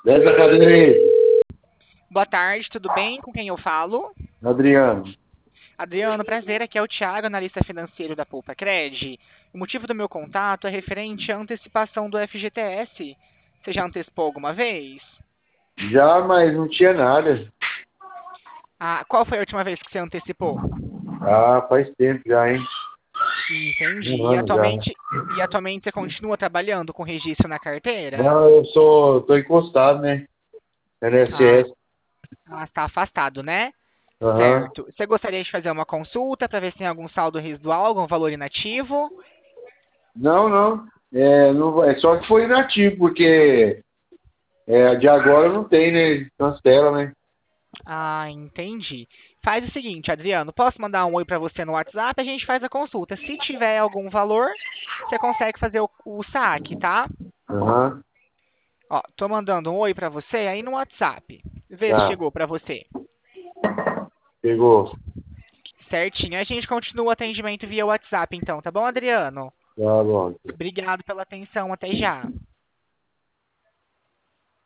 Desce a cadeira aí, Boa tarde, tudo bem? Com quem eu falo? Adriano. Adriano, prazer, aqui é o Thiago, analista financeiro da Poupa Cred. O motivo do meu contato é referente à antecipação do FGTS. Você já antecipou alguma vez? Já, mas não tinha nada. Ah, qual foi a última vez que você antecipou? Ah, faz tempo já, hein? Entendi. Um E ano já. atualmente você continua trabalhando com registro na carteira? Não, tô encostado, né? Ah, NSS. está afastado, né? Aham. Certo. Você gostaria de fazer uma consulta para ver se tem algum saldo residual, algum valor inativo? Não, não. É, não. É só que foi inativo, porque de agora não tem, né? Cancela, né? Ah, entendi. Faz o seguinte, Adriano, posso mandar um oi para você no WhatsApp? A gente faz a consulta. Se tiver algum valor, você consegue fazer o saque, tá? Aham. Ó, tô mandando um oi para você aí no WhatsApp. Vê se Tá. chegou para você. Pegou. Certinho. A gente continua o atendimento via WhatsApp, então, tá bom, Adriano? Tá bom. Obrigado pela atenção. Até já.